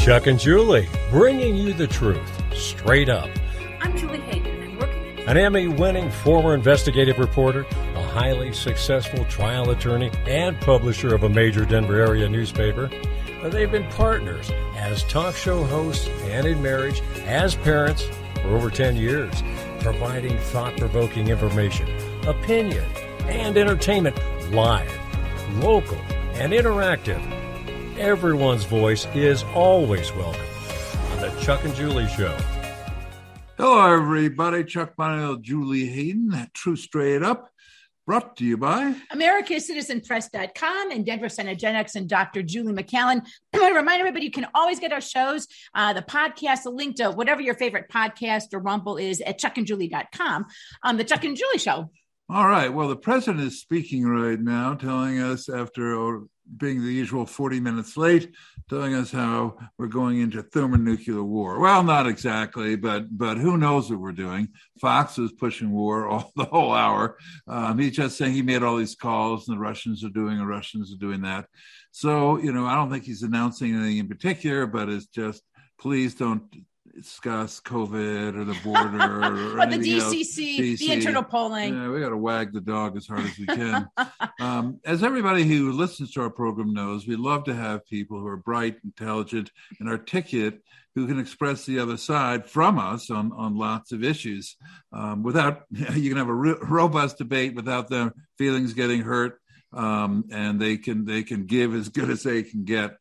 Chuck and Julie, bringing you the truth, straight up. I'm Julie Hayden, and working An Emmy-winning former investigative reporter, a highly successful trial attorney, and publisher of a major Denver area newspaper. They've been partners as talk show hosts and in marriage, as parents for over 10 years, providing thought-provoking information, opinion, and entertainment live, local, and interactive. Everyone's voice is always welcome on the Chuck and Julie Show. Hello, everybody. Chuck Bonnell, Julie Hayden, True Straight Up, brought to you by AmericasCitizenPress.com and Denver Center Gen X and Dr. Julie McCallan. I want to remind everybody you can always get our shows, the podcast, the link to whatever your favorite podcast or Rumble is at chuckandjulie.com. The Chuck and Julie Show. All right. Well, the president is speaking right now, telling us after being the usual 40 minutes late, telling us how we're going into thermonuclear war. Well, not exactly, but who knows what we're doing. Fox is pushing war the whole hour. He's just saying he made all these calls and the Russians are doing that. So, I don't think he's announcing anything in particular, but it's just, please don't discuss COVID or the border or the DCC, the internal polling. Yeah, we got to wag the dog as hard as we can. As everybody who listens to our program knows, we love to have people who are bright, intelligent, and articulate who can express the other side from us on lots of issues. Without you can have a robust debate without their feelings getting hurt, and they can give as good as they can get.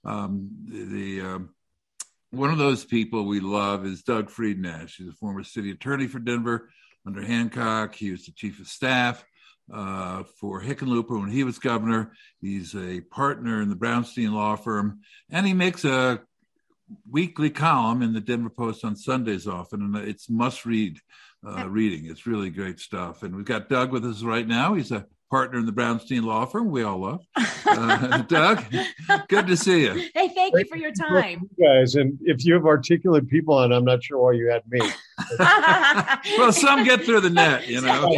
One of those people we love is Doug Friednash. He's a former city attorney for Denver under Hancock. He was the chief of staff for Hickenlooper when he was governor. He's a partner in the Brownstein law firm, and he makes a weekly column in the Denver Post on Sundays often, and it's must-read reading. It's really great stuff. And we've got Doug with us right now. He's a partner in the Brownstein law firm we all love. Doug, good to see you. Hey, thank you for your time. Guys, and if you have articulate people on, I'm not sure why you had me. Well, some get through the net,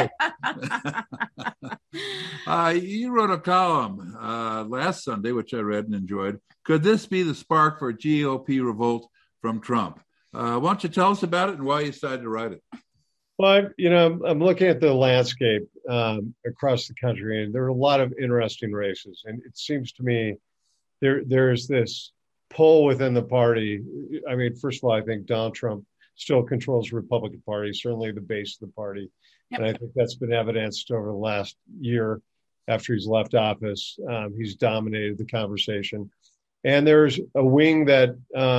You wrote a column last Sunday, which I read and enjoyed. Could this be the spark for a GOP revolt from Trump? Why don't you tell us about it and why you decided to write it? Well, I'm looking at the landscape across the country, and there are a lot of interesting races. And it seems to me there's this pull within the party. I mean, first of all, I think Donald Trump still controls the Republican Party, certainly the base of the party. Yep. And I think that's been evidenced over the last year after he's left office. He's dominated the conversation. And there's a wing that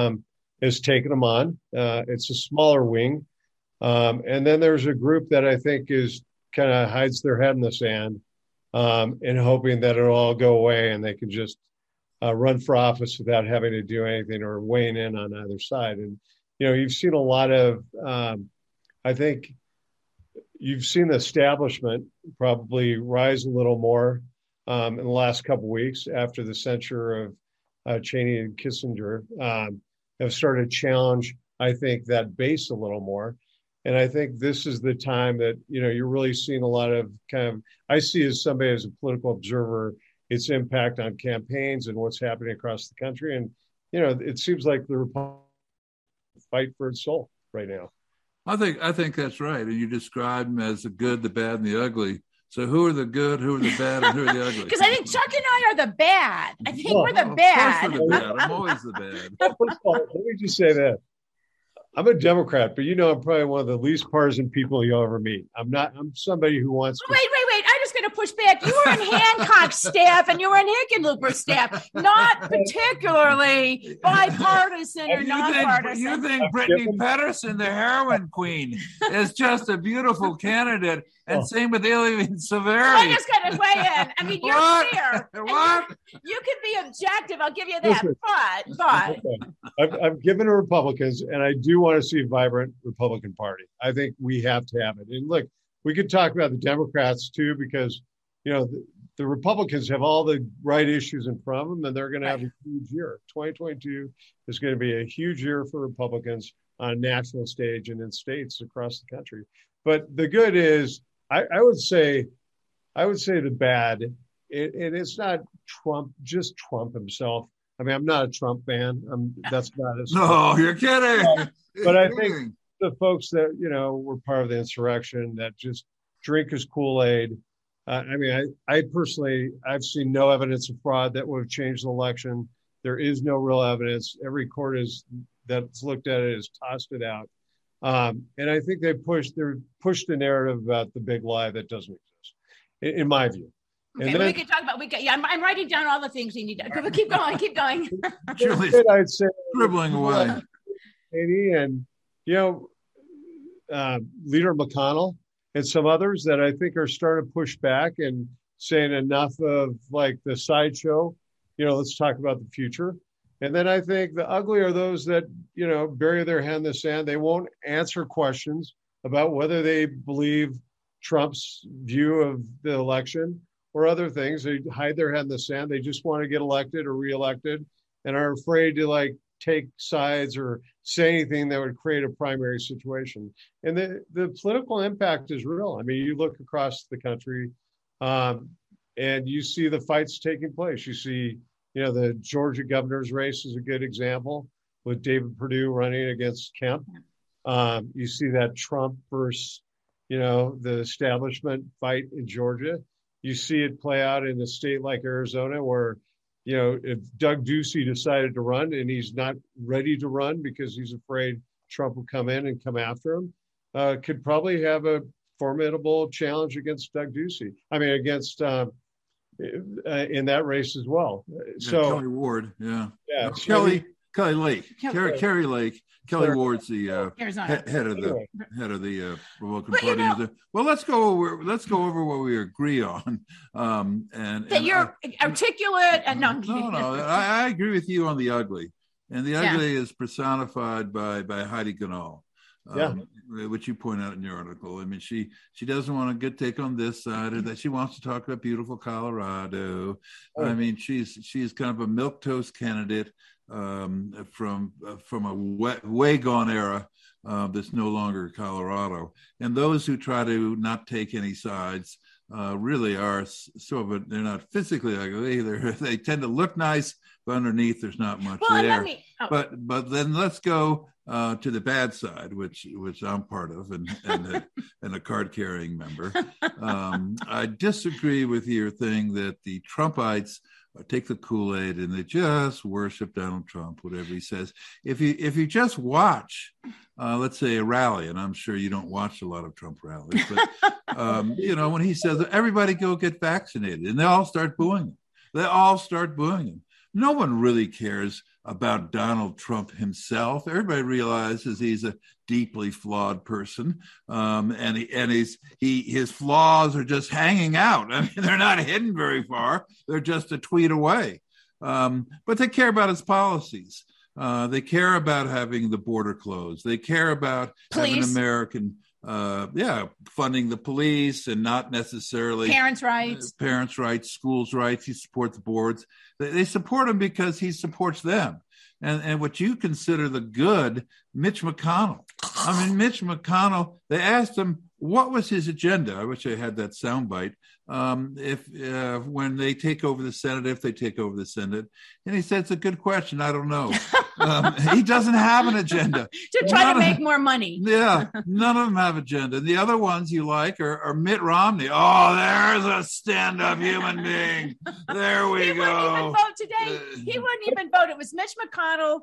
has taken him on. It's a smaller wing. And then there's a group that I think is kind of hides their head in the sand and hoping that it'll all go away and they can just run for office without having to do anything or weighing in on either side. And, you've seen a lot of, I think you've seen the establishment probably rise a little more in the last couple of weeks after the censure of Cheney and Kissinger have started to challenge, I think, that base a little more. And I think this is the time that, you're really seeing a lot of I see as somebody as a political observer, its impact on campaigns and what's happening across the country. And, it seems like the Republicans fight for its soul right now. I think that's right. And you describe them as the good, the bad, and the ugly. So who are the good, who are the bad, and who are the ugly? Because I think Chuck and I are the bad. I think we're the bad. Of course we're the bad. I'm always the bad. First of all, let me just say that. I'm a Democrat, but I'm probably one of the least partisan people you'll ever meet. I'm somebody who wants to... Wait. I'm just going to push back. You were in Hancock's staff and you were in Hickenlooper's staff. Not particularly bipartisan or nonpartisan. You think Brittany Pedersen, the heroin queen, is just a beautiful candidate, and same with Alien Severi. I'm just going to weigh in. I mean, you're fair. What? You can be objective. I'll give you that. But. Okay. I've given to Republicans, and I do want to see a vibrant Republican Party. I think we have to have it. And look, we could talk about the Democrats too, because, the Republicans have all the right issues in front of them, and they're going to have a huge year. 2022 is going to be a huge year for Republicans on a national stage and in states across the country. But the good is, I would say the bad, it's not just Trump himself. I mean, I'm not a Trump fan. That's not as no, you're kidding. But I think the folks that, were part of the insurrection that just drink his Kool-Aid. I mean, I personally, I've seen no evidence of fraud that would have changed the election. There is no real evidence. Every court that's looked at it has tossed it out. And I think they're pushed the narrative about the big lie that doesn't exist, in my view. Okay, we can talk about. I'm writing down all the things we need to. But keep going. I'd say scribbling away. And Leader McConnell and some others that I think are starting to push back and saying enough of like the sideshow. Let's talk about the future. And then I think the ugly are those that bury their head in the sand. They won't answer questions about whether they believe Trump's view of the election or other things. They hide their head in the sand. They just want to get elected or reelected and are afraid to take sides or say anything that would create a primary situation. And the political impact is real. I mean, you look across the country and you see the fights taking place. You see, the Georgia governor's race is a good example with David Perdue running against Kemp. You see that Trump versus, the establishment fight in Georgia. You see it play out in a state like Arizona where, if Doug Ducey decided to run and he's not ready to run because he's afraid Trump will come in and come after him, could probably have a formidable challenge against Doug Ducey. I mean, against in that race as well. So Kelly Ward, yeah. So Kelly Lake, Kerry Lake. Kelly Ward's the head of the Republican Party. Well, let's go over what we agree on. And you're articulate. And no, I agree with you on the ugly, and the ugly is personified by Heidi Ganahl. Which you point out in your article. I mean, she doesn't want to take on this side, or that she wants to talk about beautiful Colorado. I mean, she's kind of a milquetoast candidate from a way gone era that's no longer Colorado. And those who try to not take any sides really are sort of they're not physically ugly. They tend to look nice, but underneath there's not much there. But then let's go to the bad side, which I'm part of and a card carrying member. I disagree with your thing that the Trumpites take the Kool-Aid and they just worship Donald Trump, whatever he says. If you just watch, let's say a rally, and I'm sure you don't watch a lot of Trump rallies, but when he says everybody go get vaccinated, and they all start booing him. No one really cares about Donald Trump himself. Everybody realizes he's a deeply flawed person, and his flaws are just hanging out. I mean, they're not hidden very far; they're just a tweet away. But they care about his policies. They care about having the border closed. They care about having American. Funding the police and not necessarily parents' rights, schools' rights. He supports boards. They support him because he supports them. And what you consider the good, Mitch McConnell. I mean, Mitch McConnell, they asked him, what was his agenda? I wish I had that soundbite. If when they take over the Senate, if they take over the Senate. And he said, it's a good question. I don't know. He doesn't have an agenda. To try to make more money. Yeah, none of them have agenda. The other ones you like are Mitt Romney. Oh, there's a stand-up human being. There we go. He wouldn't even vote today. He wouldn't even vote. It was Mitch McConnell,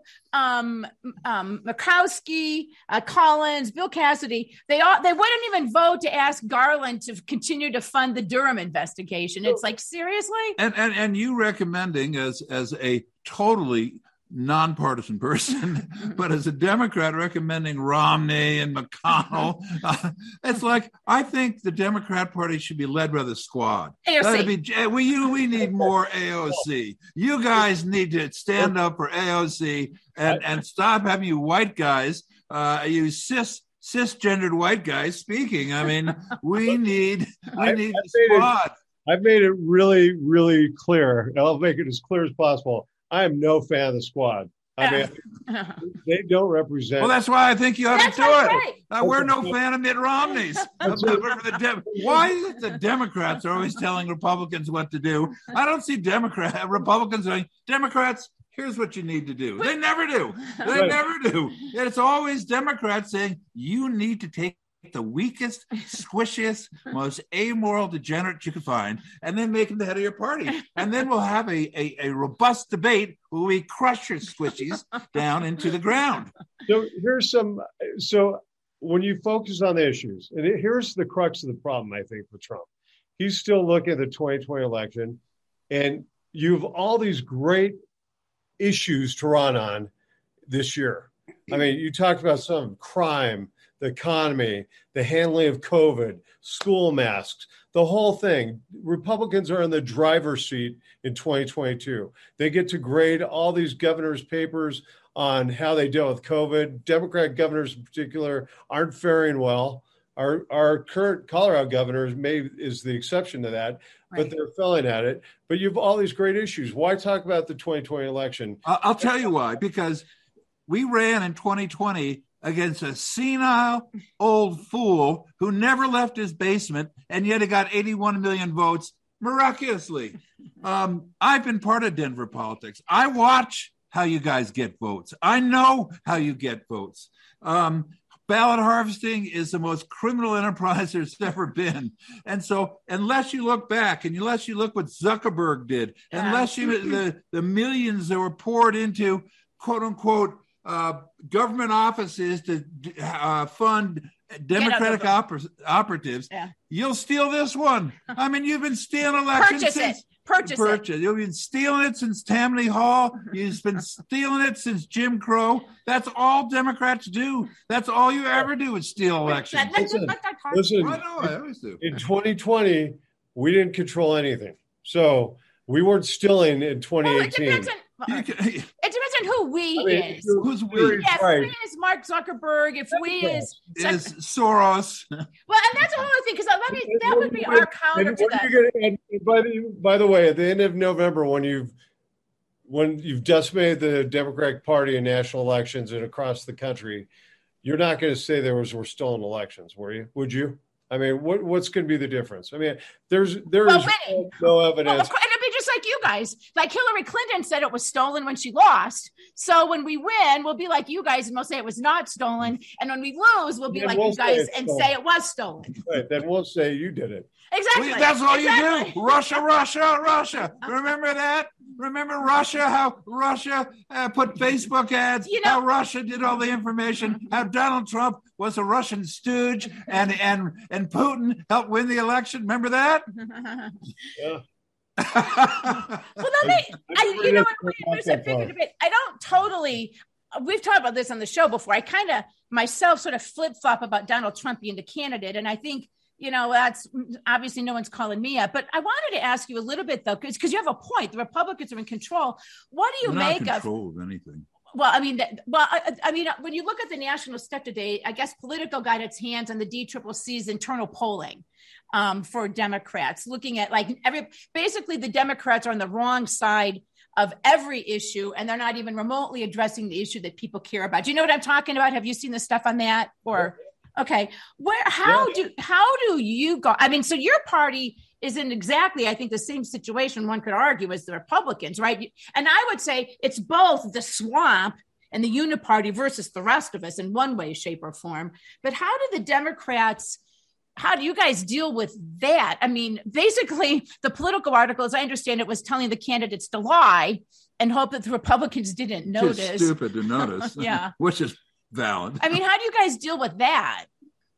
Murkowski, Collins, Bill Cassidy. They wouldn't even vote to ask Garland to continue to fund the Durham investigation. It's like, seriously? And you recommending as a totally nonpartisan person, but as a Democrat recommending Romney and McConnell, it's like, I think the Democrat Party should be led by the squad. AOC. We need more AOC. You guys need to stand up for AOC and stop having you white guys, you cisgendered white guys speaking. I mean, we need the squad. I've made it really, really clear. I'll make it as clear as possible. I am no fan of the squad. I mean, they don't represent. Well, that's why I think you ought to do it. Right. We're no fan of Mitt Romney's. Why is it the Democrats are always telling Republicans what to do? I don't see Republicans saying, Democrats, Here's what you need to do. They never do. They never do. And it's always Democrats saying, you need to take the weakest, squishiest, most amoral degenerate you can find, and then make him the head of your party. And then we'll have a robust debate where we crush your squishies down into the ground. So when you focus on the issues, and here's the crux of the problem, I think, for Trump. He's still looking at the 2020 election, and you have all these great issues to run on this year. I mean, you talked about some crime, the economy, the handling of COVID, school masks, the whole thing. Republicans are in the driver's seat in 2022. They get to grade all these governors' papers on how they deal with COVID. Democrat governors in particular aren't faring well. Our current Colorado governor is the exception to that, but they're failing at it. But you have all these great issues. Why talk about the 2020 election? I'll tell you why. Because we ran in 2020 against a senile old fool who never left his basement, and yet he got 81 million votes miraculously. I've been part of Denver politics. I watch how you guys get votes. I know how you get votes. Ballot harvesting is the most criminal enterprise there's ever been. And so unless you look back and unless you look what Zuckerberg did, unless you the millions that were poured into quote unquote government offices to fund Democratic operatives, you'll steal this one. I mean, you've been stealing elections. Purchase it. You've been stealing it since Tammany Hall. You've been stealing it since Jim Crow. That's all Democrats do. That's all you ever do is steal elections. Listen, I know, I always do. In 2020, we didn't control anything. So we weren't stealing in 2018. It depends on who we is. Who's we? Yes, right. We is Mark Zuckerberg. If we is Soros. Well, and that's a whole other thing, because that would be our counter to that. By the way, at the end of November, when you've decimated the Democratic Party in national elections and across the country, you're not going to say were stolen elections, were you? Would you? I mean, what's going to be the difference? I mean, there is no evidence. Well, it'd be just like you guys. Like Hillary Clinton said it was stolen when she lost. So when we win, we'll be like you guys and we'll say it was not stolen. And when we lose, we'll be like you guys and say it was stolen. Right. Then we'll say you did it. Exactly. That's all you do. Russia. Remember that? Remember Russia? How Russia put Facebook ads? How Russia did all the information? How Donald Trump was a Russian stooge, and Putin helped win the election. Remember that? Yeah. Well, I don't totally. We've talked about this on the show before. I kind of myself sort of flip-flop about Donald Trump being the candidate, and I think. That's obviously no one's calling me up, but I wanted to ask you a little bit though, because you have a point. The Republicans are in control. What do you make of control of anything? Well, I mean, when you look at the national stuff today, I guess Politico got its hands on the DCCC's internal polling for Democrats, looking at basically the Democrats are on the wrong side of every issue, and they're not even remotely addressing the issue that people care about. Do you know what I'm talking about? Have you seen the stuff on that? Or okay, how do you go? I mean, so your party is in exactly, I think, the same situation one could argue as the Republicans, right? And I would say it's both the swamp and the uniparty versus the rest of us in one way, shape, or form. But how do the Democrats? How do you guys deal with that? I mean, basically, the Politico article, as I understand it, was telling the candidates to lie and hope that the Republicans didn't notice. It's stupid to notice. Yeah, which is valid. I mean, how do you guys deal with that?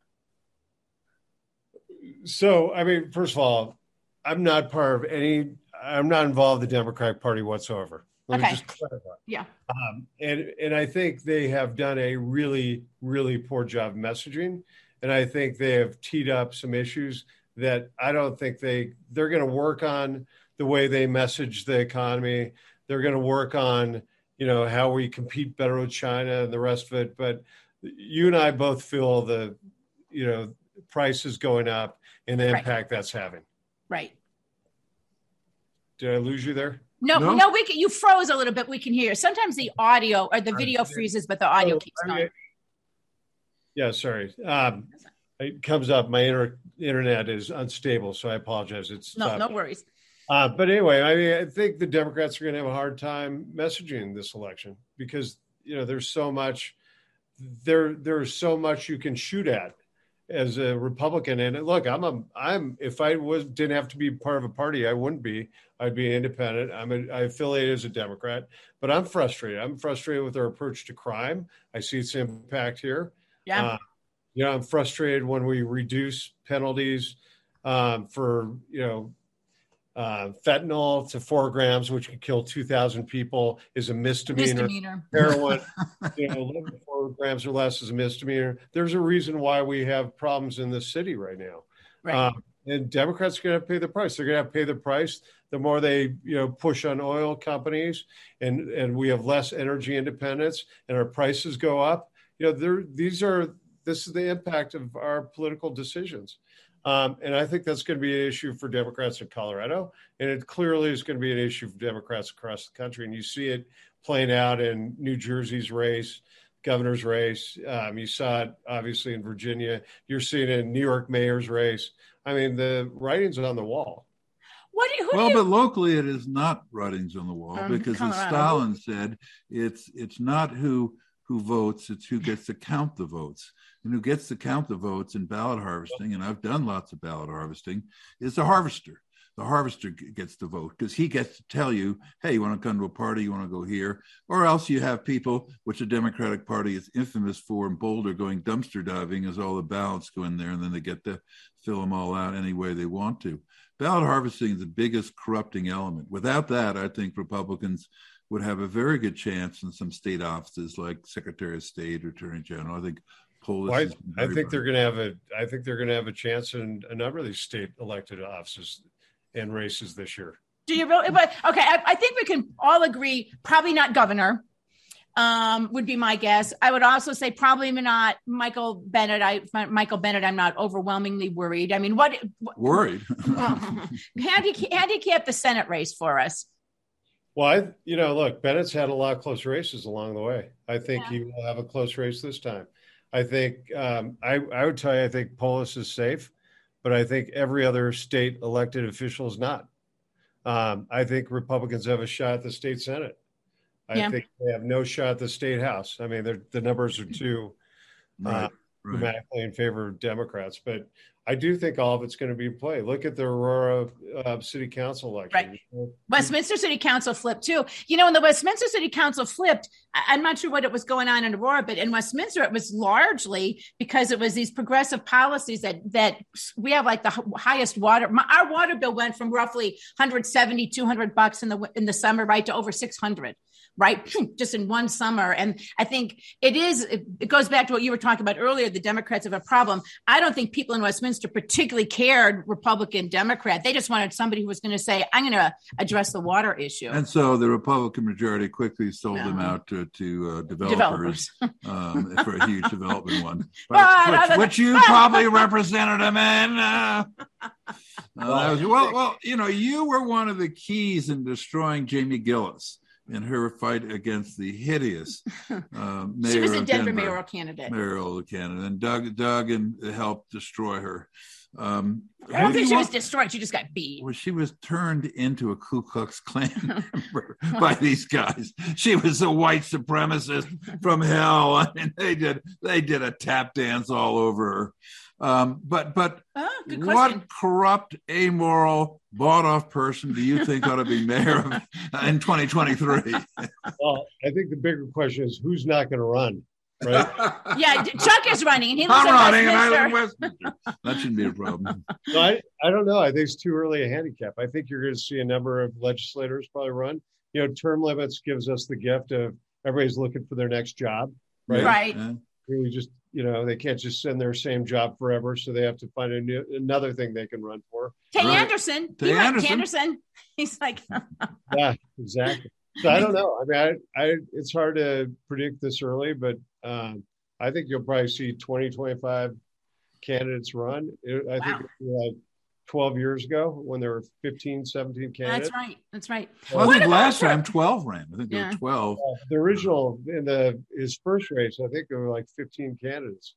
So, I mean, first of all, I'm not involved in the Democratic Party whatsoever. Let me just clarify. Yeah. And I think they have done a really, really poor job messaging. And I think they have teed up some issues that I don't think they're going to work on the way they message the economy. They're going to work on, how we compete better with China and the rest of it. But you and I both feel the prices going up and the impact that's having. Right. Did I lose you there? No, you froze a little bit. We can hear. Sometimes the audio or the video freezes, but the audio keeps going. Yeah, sorry. It comes up. My internet is unstable, so I apologize. No worries. But anyway, I mean, I think the Democrats are going to have a hard time messaging this election because there's so much there's so much you can shoot at as a Republican. And look, I'm if I didn't have to be part of a party, I wouldn't be. I'd be independent. I affiliate as a Democrat, but I'm frustrated. I'm frustrated with our approach to crime. I see its impact here. Yeah. I'm frustrated when we reduce penalties for fentanyl to 4 grams, which could kill 2,000 people, is a misdemeanor. Heroin, 4 grams or less is a misdemeanor. There's a reason why we have problems in this city right now. Right. And Democrats are going to have to pay the price. They're going to have to pay the price the more they push on oil companies, and we have less energy independence, and our prices go up. This is the impact of our political decisions. And I think that's going to be an issue for Democrats in Colorado. And it clearly is going to be an issue for Democrats across the country. And you see it playing out in New Jersey's race, governor's race. You saw it, obviously, in Virginia. You're seeing it in New York mayor's race. I mean, the writing's on the wall. But locally, it is not writings on the wall because, as Stalin said, it's not who votes, it's who gets to count the votes. And who gets to count the votes in ballot harvesting, and I've done lots of ballot harvesting, is the harvester. The harvester gets to vote because he gets to tell you, hey, you want to come to a party, you want to go here, or else you have people, which the Democratic Party is infamous for in Boulder, going dumpster diving as all the ballots go in there, and then they get to fill them all out any way they want to. Ballot harvesting is the biggest corrupting element. Without that, I think Republicans would have a very good chance in some state offices like Secretary of State or Attorney General. I think Polis. I think they're going to have a chance in a number of these state elected offices and races this year. Do you really? But okay, I think we can all agree. Probably not governor. Would be my guess. I would also say probably not Michael Bennet. I'm not overwhelmingly worried. I mean, worried? Handicap the Senate race for us. Well, look, Bennett's had a lot of close races along the way. I think he will have a close race this time. I think I would tell you, I think Polis is safe, but I think every other state elected official is not. I think Republicans have a shot at the state Senate. I think they have no shot at the state House. I mean, the numbers are too dramatically in favor of Democrats, but I do think all of it's going to be in play. Look at the Aurora City Council election. Right. Westminster City Council flipped too. When the Westminster City Council flipped, I'm not sure what was going on in Aurora, but in Westminster, it was largely because it was these progressive policies that we have like the highest water. Our water bill went from roughly $170, $200 in the summer, right, to over $600. Right, just in one summer. And I think it goes back to what you were talking about earlier. The Democrats have a problem. I don't think people in Westminster particularly cared Republican, Democrat. They just wanted somebody who was going to say, I'm going to address the water issue. And so the Republican majority quickly sold them out to developers. For a huge development one, which you probably represented them in. You were one of the keys in destroying Jamie Gillis in her fight against the hideous mayor. She was a Denver mayoral candidate. And Doug helped destroy her. I don't think she was destroyed. She just got beat. Well, she was turned into a Ku Klux Klan member by these guys. She was a white supremacist from hell. I mean, they did a tap dance all over her. But what corrupt, amoral, bought-off person do you think ought to be mayor in 2023? Well, I think the bigger question is who's not going to run, right? Yeah, Chuck is running. And he I'm running, and I live in Westminster. That shouldn't be a problem. No, I don't know. I think it's too early a handicap. I think you're going to see a number of legislators probably run. Term limits gives us the gift of everybody's looking for their next job, right? Right. Yeah. We just, they can't just send their same job forever, so they have to find another thing they can run for. Anderson. Anderson. He's like, yeah, exactly. So I don't know. I mean, it's hard to predict this early, but I think you'll probably see 20, 25 candidates run. I think it was like 12 years ago when there were 15, 17 candidates. That's right. Well, I think last time 12 ran. I think there were 12. The original, his first race, I think there were like 15 candidates. Mm-hmm.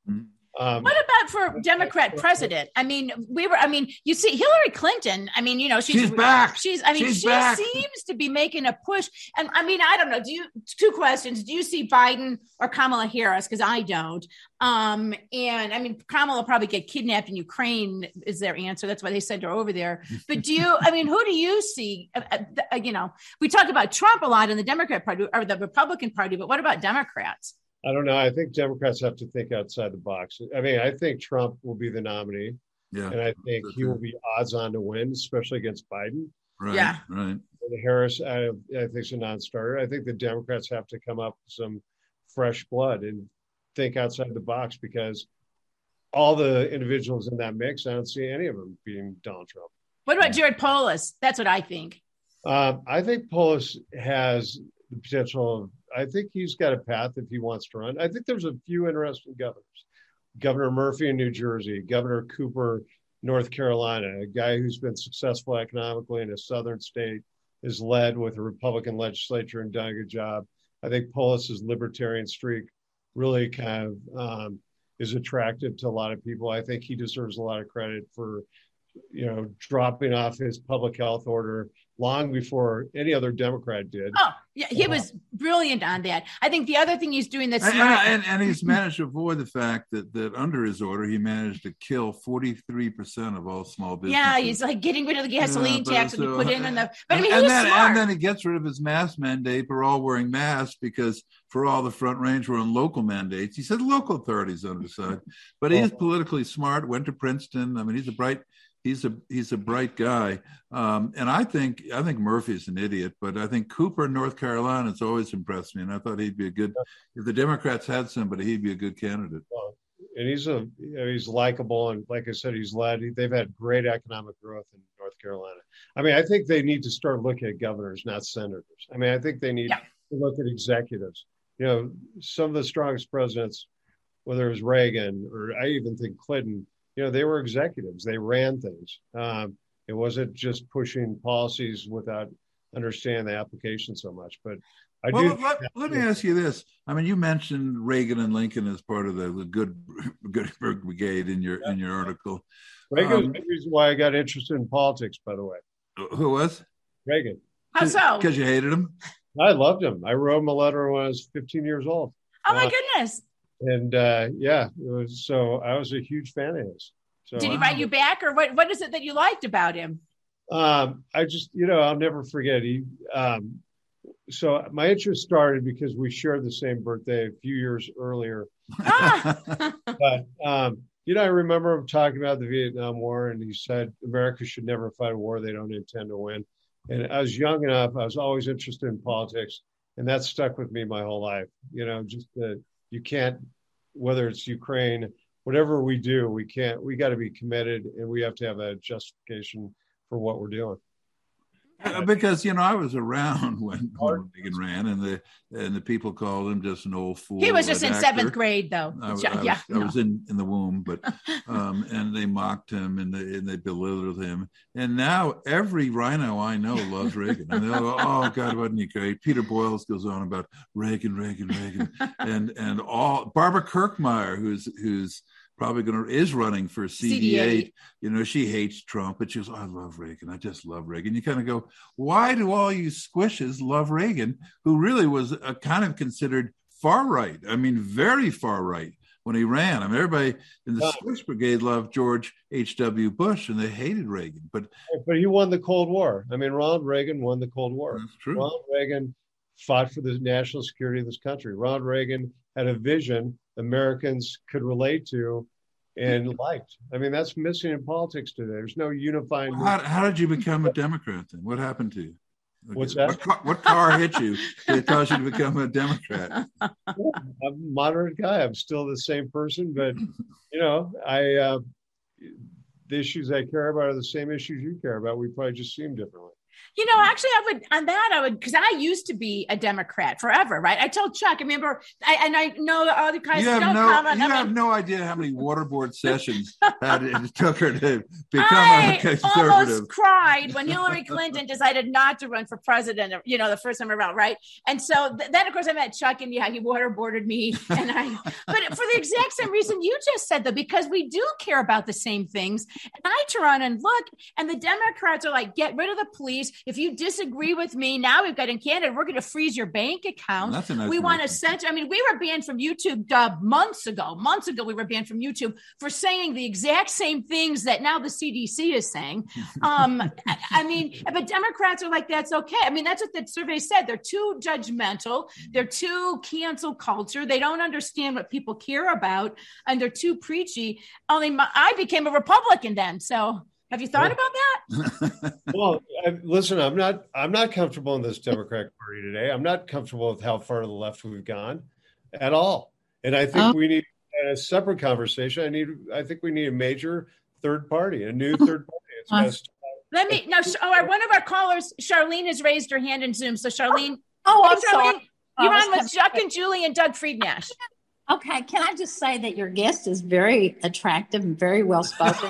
What about for Democrat president? I mean, you see Hillary Clinton. I mean, she's back. She back. seems to be making a push. And I mean, I don't know. Two questions. Do you see Biden or Kamala Harris? Because I don't. And I mean, Kamala will probably get kidnapped in Ukraine is their answer. That's why they sent her over there. But who do you see? We talk about Trump a lot in the Democrat Party or the Republican Party, but what about Democrats? I don't know. I think Democrats have to think outside the box. I mean, I think Trump will be the nominee. Yeah. And I think he will be odds on to win, especially against Biden. Right. Yeah. Right. And Harris, I think, is a non-starter. I think the Democrats have to come up with some fresh blood and think outside the box, because all the individuals in that mix, I don't see any of them being Donald Trump. What about Jared Polis? That's what I think. I think Polis has the potential of, I think he's got a path if he wants to run. I think there's a few interesting governors. Governor Murphy in New Jersey, Governor Cooper, North Carolina, a guy who's been successful economically in a southern state, is led with a Republican legislature and done a good job. I think Polis's libertarian streak really kind of is attractive to a lot of people. I think he deserves a lot of credit for, dropping off his public health order long before any other Democrat did. Oh, yeah, he was brilliant on that. I think the other thing he's doing that's and he's managed to avoid the fact that under his order, he managed to kill 43% of all small businesses. Yeah, he's like getting rid of the gasoline tax that he put in. But and then he gets rid of his mask mandate. We're all wearing masks because for all the Front Range were on local mandates. He said local authorities on his side, but he is politically smart, went to Princeton. I mean, he's a bright guy. And I think Murphy's an idiot, but I think Cooper in North Carolina has always impressed me. And I thought he'd be if the Democrats had somebody, he'd be a good candidate. And he's likable. And like I said, they've had great economic growth in North Carolina. I mean, I think they need to start looking at governors, not senators. I mean, I think they need to look at executives. Some of the strongest presidents, whether it was Reagan or I even think Clinton, they were executives. They ran things. It wasn't just pushing policies without understanding the application so much. But let me ask you this. I mean, you mentioned Reagan and Lincoln as part of the Goodberg Brigade in your article. Reagan was the reason why I got interested in politics, by the way. Who was? Reagan. How so? Because you hated him? I loved him. I wrote him a letter when I was 15 years old. Oh, my goodness. And so I was a huge fan of his. So, did he write you back, or what is it that you liked about him? I just, I'll never forget. So my interest started because we shared the same birthday a few years earlier. But, I remember him talking about the Vietnam War, and he said America should never fight a war they don't intend to win. And I was young enough. I was always interested in politics, and that stuck with me my whole life. Just that you can't, whether it's Ukraine, whatever we do, we got to be committed, and we have to have a justification for what we're doing. Because I was around when Reagan ran, and the people called him just an old fool. He was just in seventh grade, though. I was in the womb, but and they mocked him and they belittled him. And now every rhino I know loves Reagan, and they'll go, "Oh God, wasn't he great?" Peter Boyles goes on about Reagan, and all Barbara Kirkmeyer, who's probably is running for CD8. She hates Trump, but she goes, I love Reagan. I just love Reagan. You kind of go, why do all you squishes love Reagan, who really was a kind of considered far right? I mean, very far right when he ran. I mean, everybody in the Squish Brigade loved George H.W. Bush, and they hated Reagan. But he won the Cold War. I mean, Ronald Reagan won the Cold War. That's true. Ronald Reagan fought for the national security of this country. Ronald Reagan had a vision Americans could relate to and liked. I mean, that's missing in politics today. There's no unifying. How did you become a Democrat then? What happened to you? What's that? What car hit you that caused you to become a Democrat? I'm a moderate guy. I'm still the same person, but the issues I care about are the same issues you care about. We probably just see them differently. Actually, I would, because I used to be a Democrat forever, right? I told Chuck, I remember, I know the other guys You have no idea how many water board sessions it took her to become a conservative. I almost cried when Hillary Clinton decided not to run for president, the first time around, right? And so then, of course, I met Chuck, and he waterboarded me. But for the exact same reason you just said, though, because we do care about the same things. And I turn around and look, and the Democrats are like, get rid of the police. If you disagree with me, now we've got in Canada, we're going to freeze your bank account. That's a nice we want to censor. I mean, we were banned from YouTube months ago. Months ago, we were banned from YouTube for saying the exact same things that now the CDC is saying. But Democrats are like, that's okay. I mean, that's what the survey said. They're too judgmental. They're too cancel culture. They don't understand what people care about, and they're too preachy. I became a Republican then, so. Have you thought about that? Well, listen, I'm not comfortable in this Democratic Party today. I'm not comfortable with how far to the left we've gone at all. And I think we need a separate conversation. I think we need a major third party, a new third party. It's one of our callers, Charlene, has raised her hand in Zoom. So Charlene, I'm Charlene, sorry. You're on with Chuck and Julie and Doug Friednash. Okay, can I just say that your guest is very attractive and very well spoken?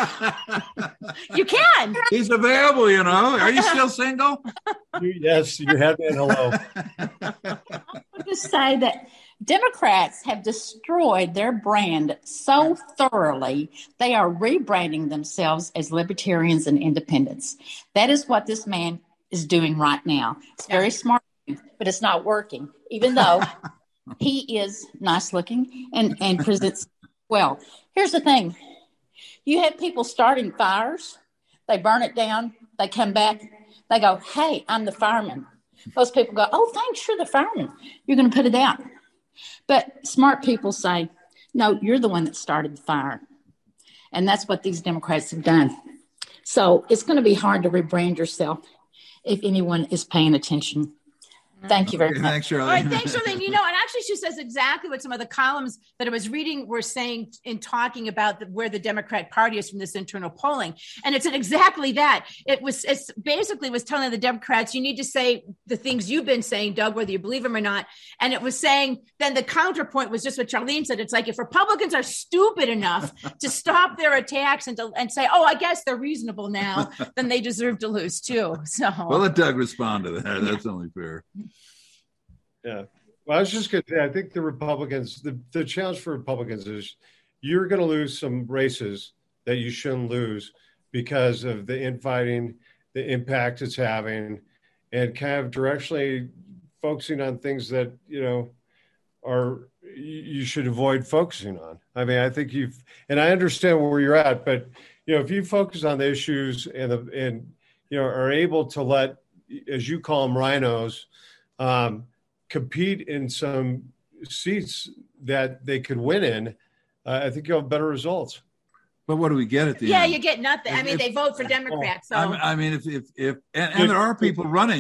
You can. He's available, Are you still single? Yes, you have been. Hello. I would just say that Democrats have destroyed their brand so thoroughly, they are rebranding themselves as libertarians and independents. That is what this man is doing right now. It's very smart, but it's not working, even though he is nice looking and presents well. Here's the thing. You have people starting fires. They burn it down. They come back. They go, hey, I'm the fireman. Most people go, oh, thanks, you're the fireman. You're going to put it out. But smart people say, no, you're the one that started the fire. And that's what these Democrats have done. So it's going to be hard to rebrand yourself if anyone is paying attention. Thank you very much. Thanks, Charlene. All right, thanks, Charlene. And actually she says exactly what some of the columns that I was reading were saying in talking about where the Democratic Party is from this internal polling. And it's exactly that. It's basically was telling the Democrats, you need to say the things you've been saying, Doug, whether you believe them or not. And it was saying, then the counterpoint was just what Charlene said. It's like, if Republicans are stupid enough to stop their attacks and say, oh, I guess they're reasonable now, then they deserve to lose too. So well, let Doug respond to that. That's only fair. Yeah. Well, I was just going to say, I think the Republicans, the challenge for Republicans is you're going to lose some races that you shouldn't lose because of the infighting, the impact it's having, and kind of directionally focusing on things that, you should avoid focusing on. I mean, I think and I understand where you're at, but, if you focus on the issues and are able to let, as you call them, rhinos, compete in some seats that they could win in, I think you'll have better results. But what do we get at the end? Yeah, you get nothing. They vote for Democrats. So if there are people running.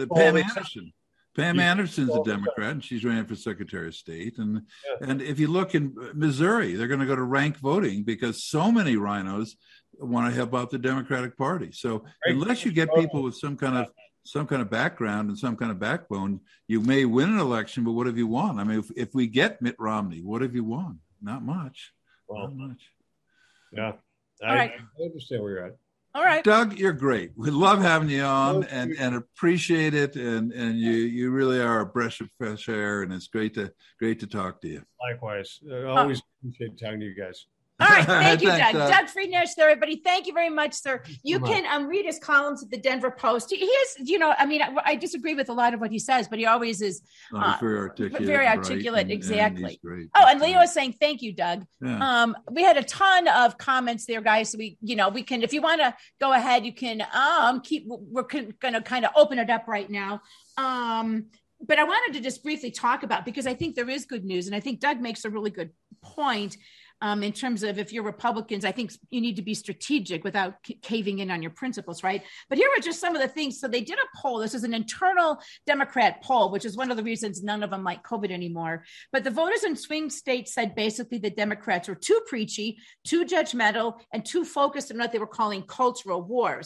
Pam Anderson's a Democrat, and she's running for Secretary of State. And if you look in Missouri, they're going to go to ranked voting because so many rhinos want to help out the Democratic Party. So unless you get people with some kind of background and some kind of backbone, you may win an election, but what have you won? I mean, if we get Mitt Romney, what have you won? Not much. Not much. Yeah. I understand where you're at. All right. Doug, you're great. We love having you on and appreciate it. And you really are a breath of fresh air, and it's great to talk to you. Likewise. I always appreciate talking to you guys. All right. Thank you, Doug. Doug Friednash, everybody. Thank you very much, sir. You can read his columns at the Denver Post. He is, I disagree with a lot of what he says, but he always is very articulate. Exactly. And and Leo is saying, thank you, Doug. Yeah. We had a ton of comments there, guys. So we can, if you want to go ahead, you can we're going to kind of open it up right now. But I wanted to just briefly talk about, because I think there is good news. And I think Doug makes a really good point. In terms of, if you're Republicans, I think you need to be strategic without caving in on your principles, right? But here are just some of the things. So they did a poll. This is an internal Democrat poll, which is one of the reasons none of them like COVID anymore. But the voters in swing states said basically the Democrats were too preachy, too judgmental, and too focused on what they were calling cultural wars.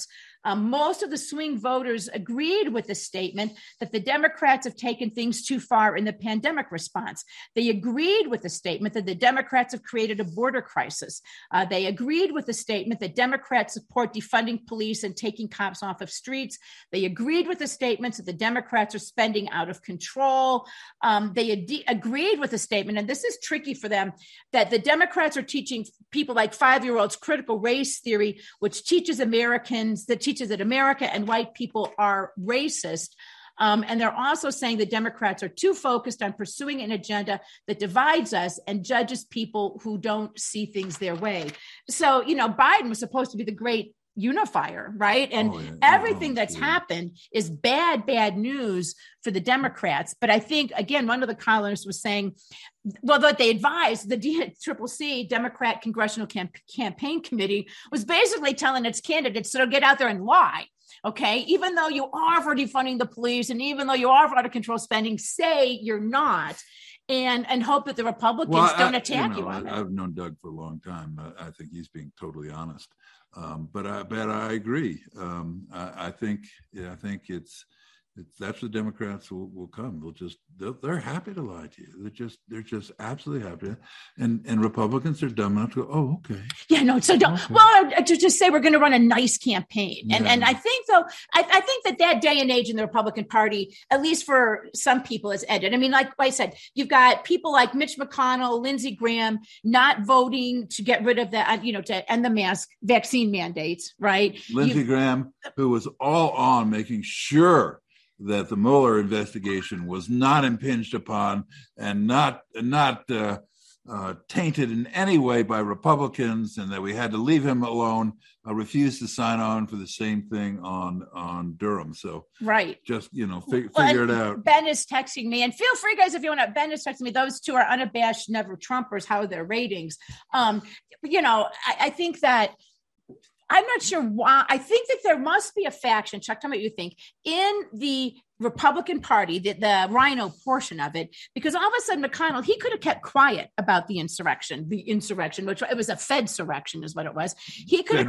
Most of the swing voters agreed with the statement that the Democrats have taken things too far in the pandemic response. They agreed with the statement that the Democrats have created a border crisis. They agreed with the statement that Democrats support defunding police and taking cops off of streets. They agreed with the statements that the Democrats are spending out of control. They agreed with the statement, and this is tricky for them, that the Democrats are teaching people like 5-year-olds critical race theory, which teaches that America and white people are racist. And they're also saying the Democrats are too focused on pursuing an agenda that divides us and judges people who don't see things their way. So, Biden was supposed to be the great unifier, right? And everything that's happened is bad news for the Democrats. But I think, again, one of the columnists was saying, well, that they advised the DCCC, Democrat Congressional Campaign Committee, was basically telling its candidates to get out there and lie. Okay, even though you are for defunding the police and even though you are for out of control spending, say you're not, and hope that the Republicans don't attack you on it. I've known Doug for a long time. I think he's being totally honest. But I agree. I think it's that's the Democrats will come. They're happy to lie to you. They're just absolutely happy. And Republicans are dumb enough to go, oh, okay. Yeah, no, so don't. Okay. Well, to just say we're going to run a nice campaign. And I think though, I think that day and age in the Republican Party, at least for some people, is ended. I mean, like I said, you've got people like Mitch McConnell, Lindsey Graham not voting to get rid of the, to end the vaccine mandates, right? Lindsey Graham, who was all on making sure that the Mueller investigation was not impinged upon and not tainted in any way by Republicans, and that we had to leave him alone, refused to sign on for the same thing on Durham. So right, just figure it out. Ben is texting me, and feel free, guys, if you want to. Ben is texting me. Those two are unabashed never Trumpers. How are their ratings? I think that. I'm not sure why. I think that there must be a faction, Chuck, tell me what you think, in the Republican Party, the Rhino portion of it, because all of a sudden McConnell, he could have kept quiet about the insurrection, which it was a Fed-surrection is what it was. He could have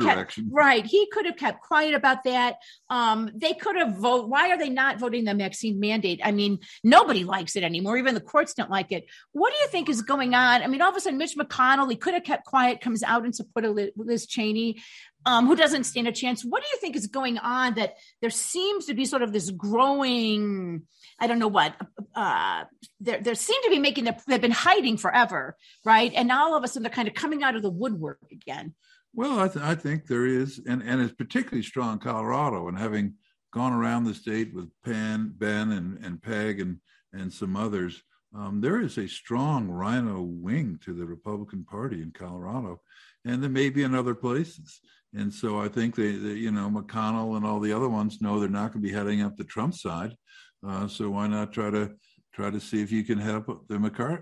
kept quiet about that. They could have voted. Why are they not voting the vaccine mandate? I mean, nobody likes it anymore. Even the courts don't like it. What do you think is going on? I mean, all of a sudden Mitch McConnell, he could have kept quiet, comes out in support of Liz Cheney. Who doesn't stand a chance. What do you think is going on that there seems to be sort of this growing, I don't know what, there seem to be they've been hiding forever, right? And now all of a sudden they're kind of coming out of the woodwork again. Well, I think there is, and it's particularly strong in Colorado, and having gone around the state with Ben and Peg and some others, there is a strong Rhino wing to the Republican Party in Colorado, and there may be in other places. And so I think they McConnell and all the other ones know they're not going to be heading up the Trump side. So why not try to see if you can help the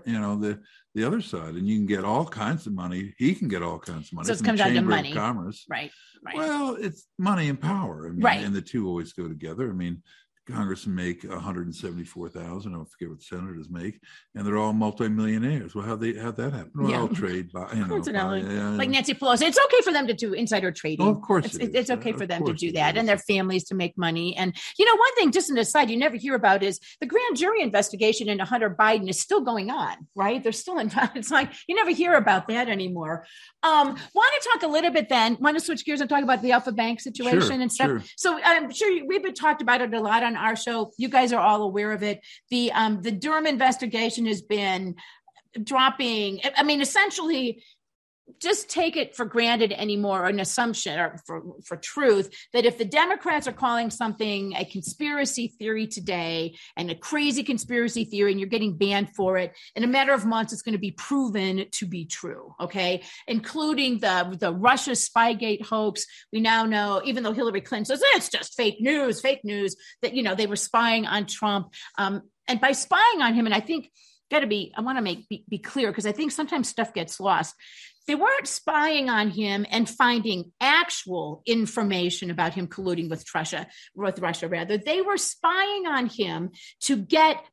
the other side, and you can get all kinds of money. He can get all kinds of money. So it comes down to money. Commerce. Right. Well, it's money and power. I mean, right. And the two always go together. I mean, congressmen make $174,000. I forget what senators make, and they're all multimillionaires. Well, how'd that happen? Well, I'll trade by, like Nancy Pelosi. It's okay for them to do insider trading. Oh, of course, it's okay for them to do that, and their families to make money. And one thing, just an aside, you never hear about is the grand jury investigation into Hunter Biden is still going on. Right? They're still involved. It's like you never hear about that anymore. Want to talk a little bit then? Want to switch gears and talk about the Alpha Bank situation and stuff? Sure. So I'm sure we've been talked about it a lot on our show. You guys are all aware of it. The Durham investigation has been dropping. I mean, essentially, just take it for granted anymore, an assumption or for truth that if the Democrats are calling something a conspiracy theory today and a crazy conspiracy theory, and you're getting banned for it, in a matter of months, it's going to be proven to be true. Okay, including the Russia Spygate hoax. We now know, even though Hillary Clinton says it's just fake news, that they were spying on Trump, and by spying on him, and I think I want to be clear because I think sometimes stuff gets lost. They weren't spying on him and finding actual information about him colluding with Russia. They were spying on him to get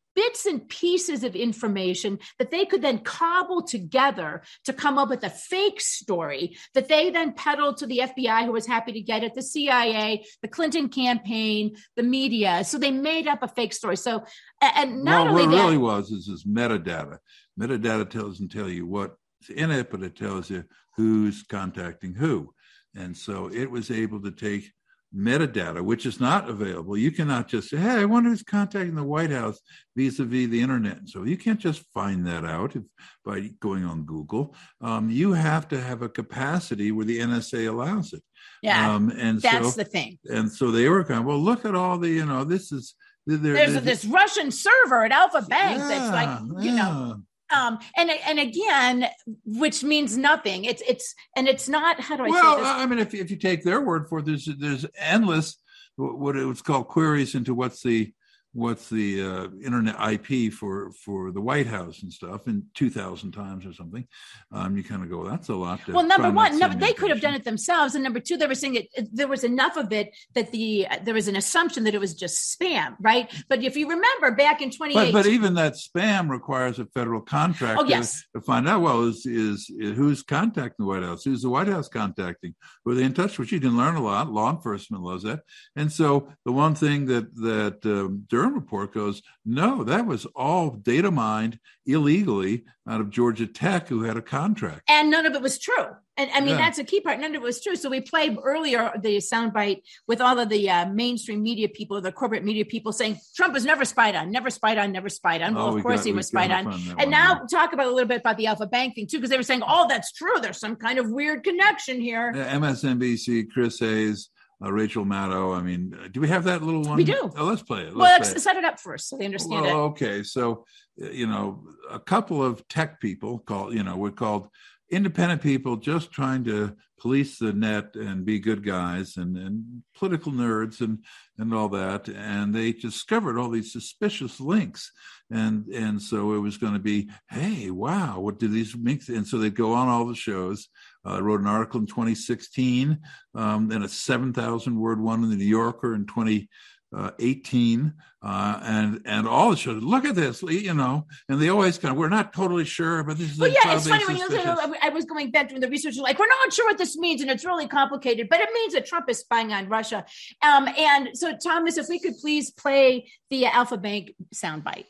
bits and pieces of information that they could then cobble together to come up with a fake story that they then peddled to the FBI, who was happy to get it, the CIA, the Clinton campaign, the media. So they made up a fake story. So, and not only what it that, really was is this metadata. Metadata doesn't tell you what's in it, but it tells you who's contacting who. And so it was able to take metadata, which is not available. You cannot just say, hey, I wonder who's contacting the White House vis-a-vis the internet. So you can't just find that out by going on Google. You have to have a capacity where the NSA allows it. Yeah, and that's the thing. And so they were kind of, well, look at all the, this is... There's this Russian server at Alpha Bank that's like, and again, which means nothing. It's not. How do I say this? Well, I mean, if you take their word for it, there's endless what it was called queries into what's the internet IP for the White House and stuff, and 2,000 times or something. You kind of go, that's a lot. Well, number one, they could have done it themselves, and number two, they were saying that there was enough of it that there was an assumption that it was just spam, right? But if you remember back in 2018, but even that spam requires a federal contract to find out. Well, is who's contacting the White House? Who's the White House contacting? Were they in touch with you? You can learn a lot. Law enforcement loves that, and so the one thing that Durham report goes, no, that was all data mined illegally out of Georgia Tech, who had a contract. And none of it was true. And I mean, that's a key part. None of it was true. So we played earlier the soundbite with all of the mainstream media people, the corporate media people saying Trump was never spied on, never spied on, never spied on. Well, of course he was spied on. And now talk about a little bit about the Alpha Bank thing too, because they were saying, oh, that's true. There's some kind of weird connection here. MSNBC, Chris Hayes, Rachel Maddow. I mean, do we have that little one? We do. Oh, let's play it. Set it up first so they understand it. Okay. So, a couple of tech people we're called independent people just trying to police the net and be good guys and political nerds and all that. And they discovered all these suspicious links. And so it was going to be, hey, wow, what do these links? And so they'd go on all the shows. I wrote an article in 2016, then a 7,000 word one in the New Yorker in 2018, and all the shows. Look at this, and they always kind of, we're not totally sure, but this is. Well, yeah, it's funny when you look at. I was going back through the research, like we're not sure what this means, and it's really complicated, but it means that Trump is spying on Russia. And so, Thomas, if we could please play the Alpha Bank soundbite.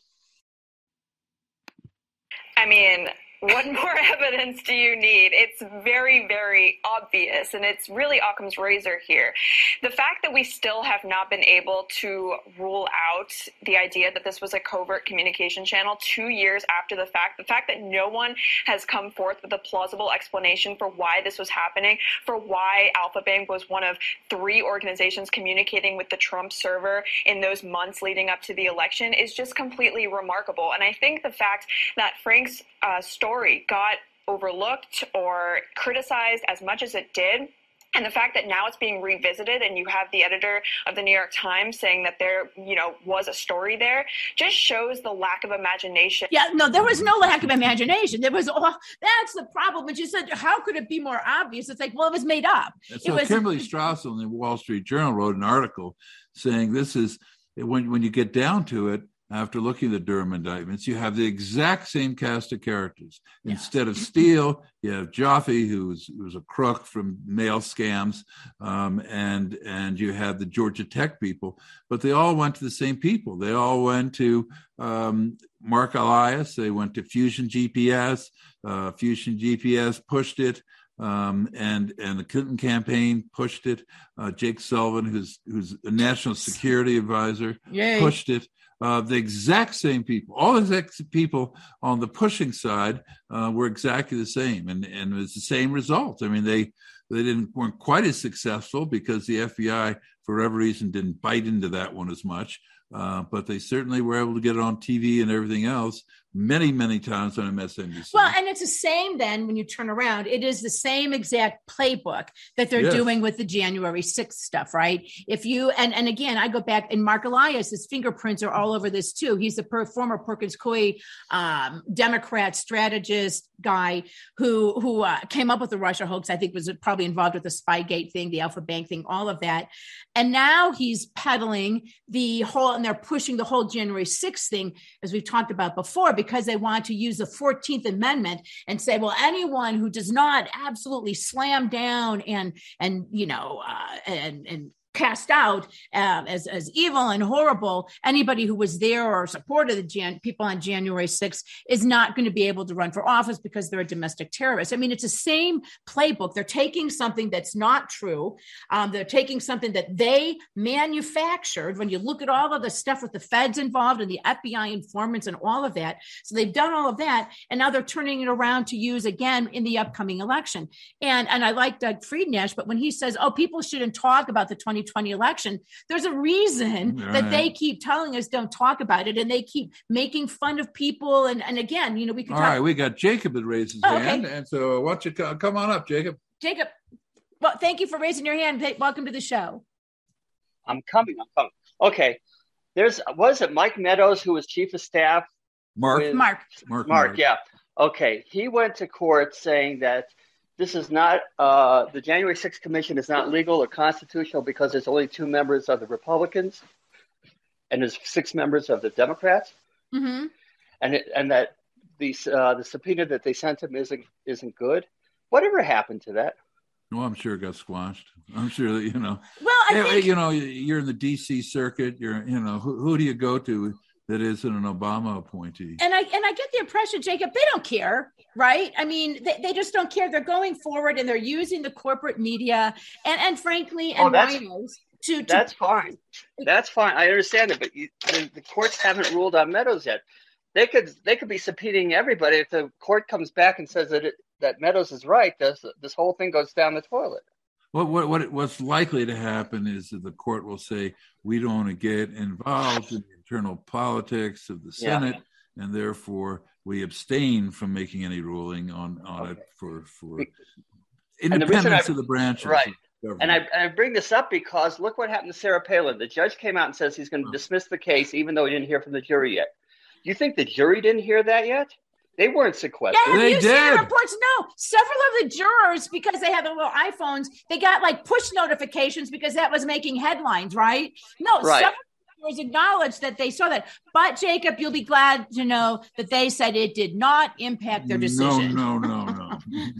I mean, what more evidence do you need? It's very, very obvious, and it's really Occam's razor here. The fact that we still have not been able to rule out the idea that this was a covert communication channel 2 years after the fact that no one has come forth with a plausible explanation for why this was happening, for why Alpha Bank was one of 3 organizations communicating with the Trump server in those months leading up to the election is just completely remarkable. And I think the fact that Frank's story got overlooked or criticized as much as it did, and the fact that now it's being revisited and you have the editor of the New York Times saying that there, was a story there, just shows the lack of imagination. Yeah, no, there was no lack of imagination. There was, that's the problem. And you said, how could it be more obvious? It's like, well, it was made up. So Kimberly Strassel in the Wall Street Journal wrote an article saying this is, when you get down to it, after looking at the Durham indictments, you have the exact same cast of characters. Yeah. Instead of Steele, you have Joffe, who was a crook from mail scams, and you had the Georgia Tech people. But they all went to the same people. They all went to Mark Elias. They went to Fusion GPS. Fusion GPS pushed it. And the Clinton campaign pushed it. Jake Sullivan, who's a national security advisor, pushed it. The exact same people, all the exact people on the pushing side were exactly the same, and it was the same result. I mean, they weren't quite as successful because the FBI, for whatever reason, didn't bite into that one as much. But they certainly were able to get it on TV and everything else many, many times on MSNBC. Well, and it's the same then when you turn around. It is the same exact playbook that they're doing with the January 6th stuff, right? If you, and again, I go back, and Mark Elias, his fingerprints are all over this too. He's the former Perkins Coie Democrat strategist guy who came up with the Russia hoax. I think was probably involved with the Spygate thing, the Alpha Bank thing, all of that. And now he's peddling the whole, and they're pushing the whole January 6th thing, as we've talked about before, because they want to use the 14th Amendment and say, well, anyone who does not absolutely slam down and cast out as evil and horrible anybody who was there or supported the people on January 6th is not going to be able to run for office because they're a domestic terrorist. I mean, it's the same playbook. They're taking something that's not true. They're taking something that they manufactured. When you look at all of the stuff with the feds involved and the FBI informants and all of that. So they've done all of that. And now they're turning it around to use again in the upcoming election. And I like Doug Friednash, but when he says, oh, people shouldn't talk about the 2020 election, there's a reason that they keep telling us don't talk about it, and they keep making fun of people. And again, we can. All right, we got Jacob that raised his hand, and so why don't you come on up, Jacob? Jacob, well, thank you for raising your hand. Welcome to the show. I'm coming. Okay, was it Mike Meadows who was chief of staff? Mark. Yeah. Okay, he went to court saying that this is not, the January 6th Commission is not legal or constitutional because there's only 2 members of the Republicans and there's 6 members of the Democrats. Mm-hmm. And that the subpoena that they sent him isn't good. Whatever happened to that? Well, I'm sure it got squashed. I'm sure that, Well, I think, you're in the D.C. circuit. Who do you go to that isn't an Obama appointee? And I get the impression, Jacob, they don't care, right? I mean, they just don't care. They're going forward and they're using the corporate media and frankly, and rhinos to. That's fine. That's fine. I understand it, but the courts haven't ruled on Meadows yet. They could be subpoenaing everybody. If the court comes back and says that Meadows is right, this whole thing goes down the toilet. What's likely to happen is that the court will say, we don't want to get involved in the internal politics of the Senate, and therefore we abstain from making any ruling on it for independence of the branches. Right. And I bring this up because look what happened to Sarah Palin. The judge came out and says he's going to dismiss the case, even though he didn't hear from the jury yet. Do you think the jury didn't hear that yet? They weren't sequestered. Yeah, they did. Seen the reports? No. Several of the jurors, because they had their little iPhones, they got like push notifications because that was making headlines, right? No, right. Several jurors acknowledged that they saw that. But, Jacob, you'll be glad to know that they said it did not impact their decision. No.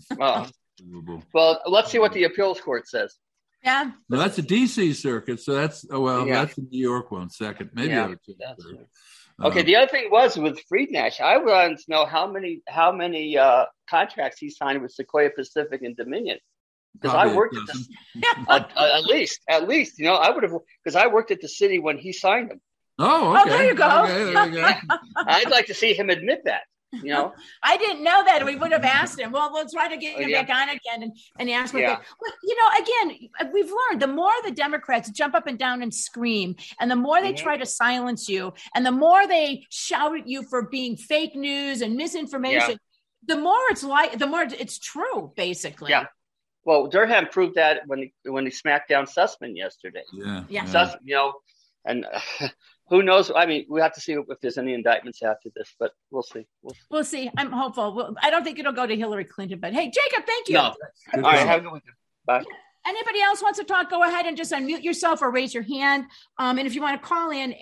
Well, let's see what the appeals court says. Yeah. Well, that's a D.C. circuit, so that's the New York one second. Maybe I would take third. Okay, the other thing was with Friednash, I wanted to know how many contracts he signed with Sequoia Pacific and Dominion. Because I worked at this, at least, I would have, because I worked at the city when he signed them. Oh, okay. There you go. Okay, there you go. I'd like to see him admit that. I didn't know that. We would have asked him. Well, we'll try to get him back on again and ask him. Well, again, we've learned the more the Democrats jump up and down and scream, and the more they try to silence you, and the more they shout at you for being fake news and misinformation, the more it's true, basically. Yeah. Well, Durham proved that when he smacked down Sussman yesterday. Yeah. Sussman, and who knows? I mean, we have to see if there's any indictments after this, but we'll see. We'll see. I'm hopeful. I don't think it'll go to Hillary Clinton, but hey, Jacob, thank you. No. All right. Have a good weekend. Bye. Anybody else wants to talk, go ahead and just unmute yourself or raise your hand. And if you want to call in,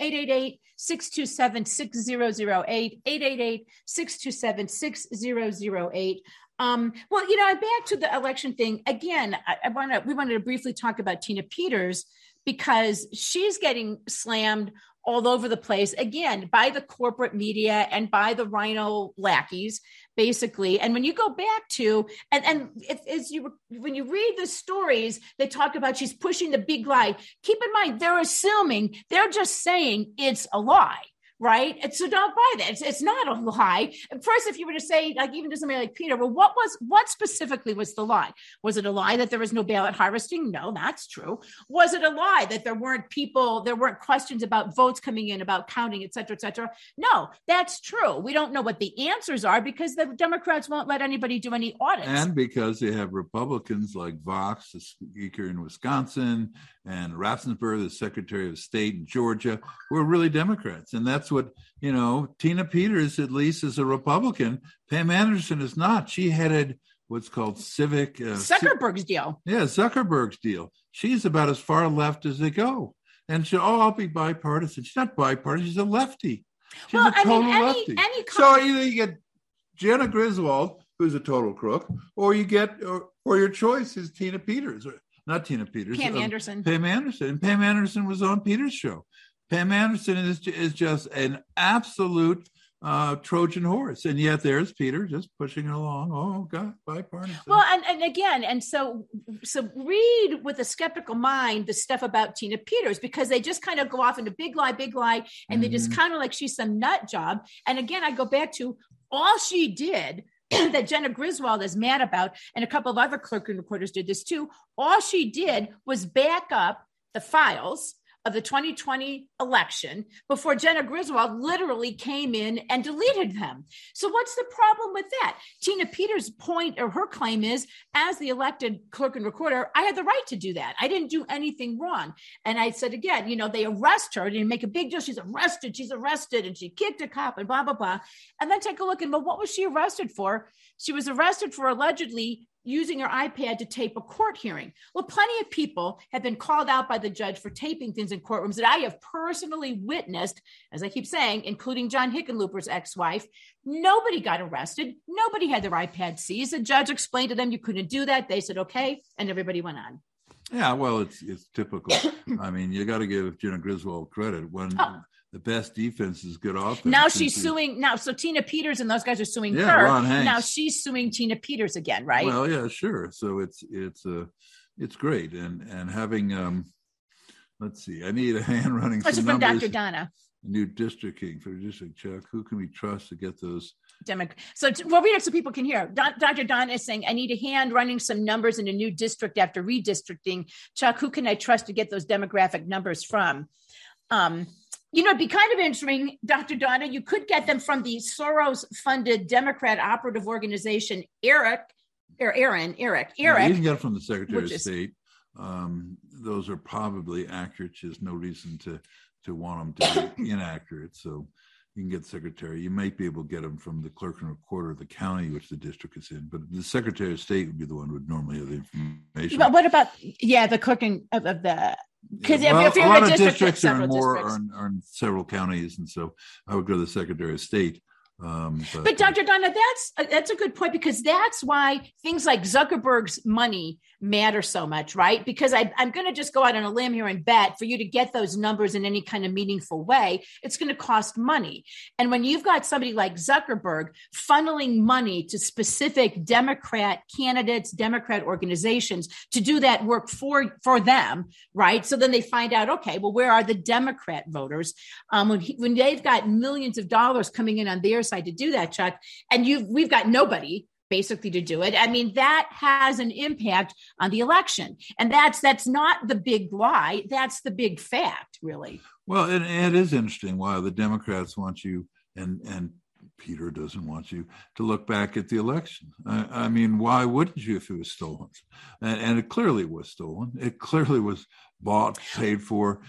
888-627-6008, 888-627-6008. Back to the election thing. Again, we wanted to briefly talk about Tina Peters because she's getting slammed all over the place, again, by the corporate media and by the rhino lackeys, basically. And when you go back to, when you read the stories, they talk about she's pushing the big lie. Keep in mind, they're just saying it's a lie, right? And so don't buy that. It's not a lie. First, if you were to say, like, even to somebody like Peter, well, what specifically was the lie? Was it a lie that there was no ballot harvesting? No, that's true. Was it a lie that there weren't questions about votes coming in, about counting, et cetera, et cetera? No, that's true. We don't know what the answers are because the Democrats won't let anybody do any audits. And because they have Republicans like Vox, the speaker in Wisconsin, and Raffensperger, the Secretary of State in Georgia, who are really Democrats. And that's what, Tina Peters, at least, is a Republican. Pam Anderson is not. She headed what's called Civic. Zuckerberg's deal. Yeah, Zuckerberg's deal. She's about as far left as they go. And I'll be bipartisan. She's not bipartisan. She's a lefty. She's a total lefty. So either you get Jena Griswold, who's a total crook, or you get, or your choice is Tina Peters. Not Tina Peters. Pam Anderson. Pam Anderson. And Pam Anderson was on Peters' show. Pam Anderson is just an absolute Trojan horse. And yet there's Peter just pushing it along. Oh, God, bipartisan. Well, and again, so read with a skeptical mind the stuff about Tina Peters, because they just kind of go off into big lie, and they just kind of like she's some nut job. And again, I go back to all she did that Jena Griswold is mad about, and a couple of other clerk and reporters did this too. All she did was back up the files of the 2020 election before Jena Griswold literally came in and deleted them. So what's the problem with that? Tina Peters' point, or her claim, is, as the elected clerk and recorder, I had the right to do that. I didn't do anything wrong. And I said, again, they arrest her, and make a big deal. She's arrested, and she kicked a cop, and blah, blah, blah. And then take a look, and well, what was she arrested for? She was arrested for allegedly using her iPad to tape a court hearing. Well, plenty of people have been called out by the judge for taping things in courtrooms that I have personally witnessed, as I keep saying, including John Hickenlooper's ex-wife. Nobody got arrested. Nobody had their iPad seized. The judge explained to them you couldn't do that. They said, okay, and everybody went on. Yeah, well, it's typical. I mean, you got to give Jena Griswold credit when the best defense is good offense. Now she's suing. Now, so Tina Peters and those guys are suing her. Ron Hanks. Now she's suing Tina Peters again, right? Well, yeah, sure. So it's great, and having let's see, I need a hand running. Question from Dr. Donna. New districting for district, Chuck. Who can we trust to get those? So we'll read it so people can hear. Dr. Donna is saying, I need a hand running some numbers in a new district after redistricting. Chuck, who can I trust to get those demographic numbers from? It'd be kind of interesting, Dr. Donna, you could get them from the Soros-funded Democrat operative organization, Eric. No, you can get it from the Secretary of State. Those are probably accurate. There's no reason to want them to be inaccurate. So you can get the Secretary. You might be able to get them from the clerk and recorder of the county, which the district is in. But the Secretary of State would be the one who would normally have the information. But what about, the clerking of the... Because if you're in a lot of districts are in several counties, and so I would go to the Secretary of State. But Dr. Donna, that's a good point, because that's why things like Zuckerberg's money matter so much, right? Because I'm going to just go out on a limb here and bet for you to get those numbers in any kind of meaningful way, it's going to cost money. And when you've got somebody like Zuckerberg funneling money to specific Democrat candidates, Democrat organizations to do that work for them, right? So then they find out, okay, well, where are the Democrat voters? When they've got millions of dollars coming in on their side to do that, Chuck, and we've got nobody basically to do it. I mean, that has an impact on the election. And that's not the big lie. That's the big fact, really. Well, it is interesting why the Democrats want you and Peter doesn't want you to look back at the election. I mean, why wouldn't you if it was stolen? And it clearly was stolen. It clearly was bought, paid for.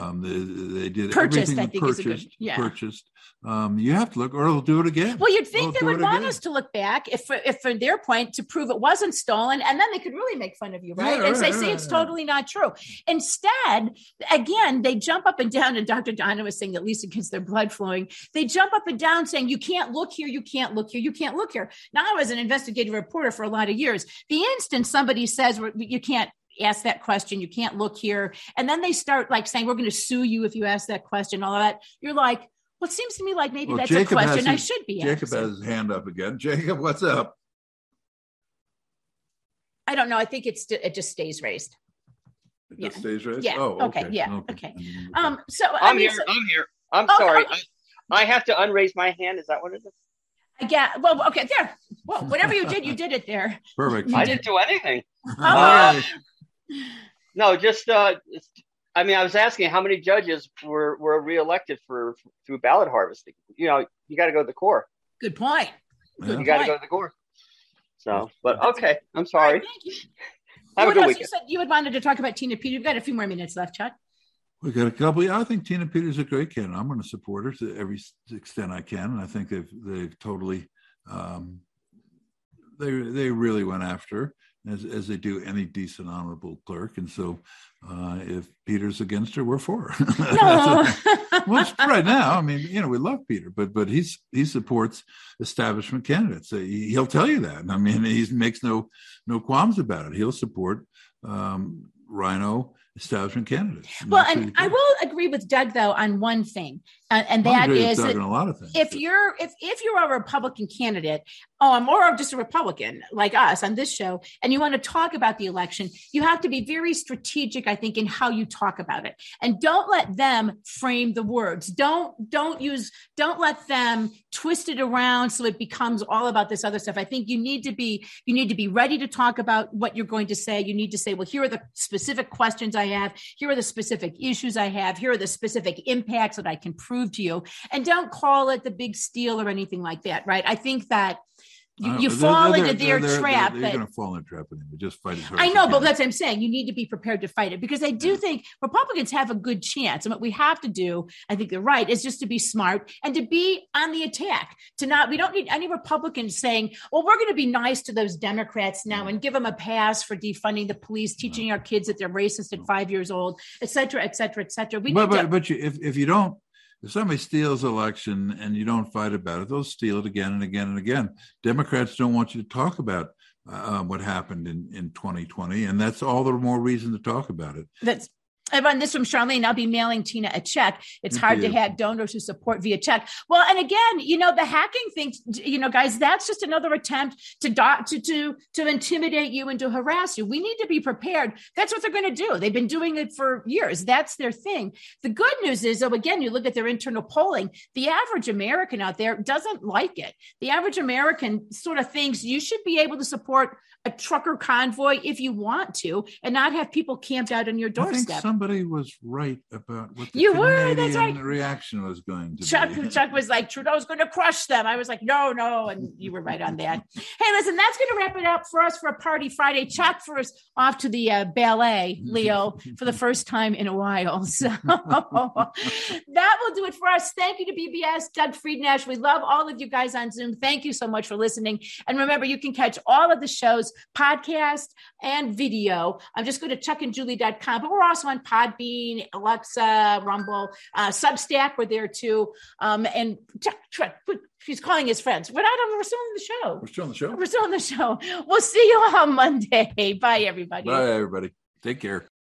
They did purchased, everything purchased. You have to look, or they'll do it again. Well, you'd think they would want us to look back, if from their point, to prove it wasn't stolen, and then they could really make fun of you, right? And say it's totally not true. Instead, again, they jump up and down, and Dr. Donna was saying, at least against their blood flowing, they jump up and down saying, you can't look here, you can't look here, you can't look here. Now, I was an investigative reporter for a lot of years. The instant somebody says you can't ask that question, you can't look here, and then they start like saying, we're going to sue you if you ask that question, all of that, you're like, well, it seems to me like maybe that's Jacob a question I should be asking. Jacob has his hand up again. Jacob, what's up? I don't know. I think it just stays raised. It just stays raised? Yeah. Oh, okay. Yeah. Okay. So I'm here. I'm sorry. I have to unraise my hand. Is that what it is? Yeah. Well, okay. There. Well, whatever you did it there. Perfect. I didn't do anything. No, just I mean, I was asking how many judges were reelected through ballot harvesting. You know, you got to go to the core. Good point. You got to go to the core. So, but okay, I'm sorry. Right, thank you. Have a good weekend. You said you had wanted to talk about Tina Peters. We've got a few more minutes left, Chuck. We got a couple. Yeah, I think Tina Peters is a great candidate. I'm going to support her to every extent I can, and I think they've totally they really went after her, as they do any decent, honorable clerk. And so, if Peter's against her, we're for her. No. Well, right now, I mean, you know, we love Peter, but he supports establishment candidates. He'll tell you that. I mean, he makes no qualms about it. He'll support Rhino establishment candidates. Well, and I will agree with Doug though on one thing, and that is that a lot of things, if you're a Republican candidate, or just a Republican like us on this show, and you want to talk about the election, you have to be very strategic, I think, in how you talk about it, and don't let them frame the words. Don't let them twist it around so it becomes all about this other stuff. I think you need to be ready to talk about what you're going to say. You need to say, well, here are the specific questions I have. Here are the specific issues I have. Here are the specific impacts that I can prove to you. And don't call it the big steal or anything like that, right? I think that you fall into their trap. You're going to fall in a trap anyway. Just fight it. I know, but that's what I'm saying. You need to be prepared to fight it, because I do think Republicans have a good chance. And what we have to do, I think they're right, is just to be smart and to be on the attack. We don't need any Republicans saying, well, we're going to be nice to those Democrats now and give them a pass for defunding the police, teaching our kids that they're racist at 5 years old, et cetera, et cetera, et cetera. If somebody steals election and you don't fight about it, they'll steal it again and again and again. Democrats don't want you to talk about what happened in 2020, and that's all the more reason to talk about it. I run this from Charlene. I'll be mailing Tina a check. It's hard to hack donors who support via check. Well, and again, the hacking thing, guys, that's just another attempt to intimidate you and to harass you. We need to be prepared. That's what they're going to do. They've been doing it for years. That's their thing. The good news is, though, again, you look at their internal polling, the average American out there doesn't like it. The average American sort of thinks you should be able to support a trucker convoy if you want to, and not have people camped out on your doorstep. Somebody was right about what the Canadian reaction was going to be. Chuck was like, Trudeau's going to crush them. I was like, no, and you were right on that. Hey, listen, that's going to wrap it up for us for a Party Friday. Chuck for us off to the ballet, Leo, for the first time in a while. So that will do it for us. Thank you to BBS, Doug Friednash. We love all of you guys on Zoom. Thank you so much for listening. And remember, you can catch all of the shows, podcast and video. Just go to chuckandjulie.com, but we're also on Podbean, Alexa, Rumble, Substack. We're there too. And Chuck, he's calling his friends. We're still on the show. We're still on the show. We'll see you all Monday. Bye, everybody. Bye, everybody. Take care.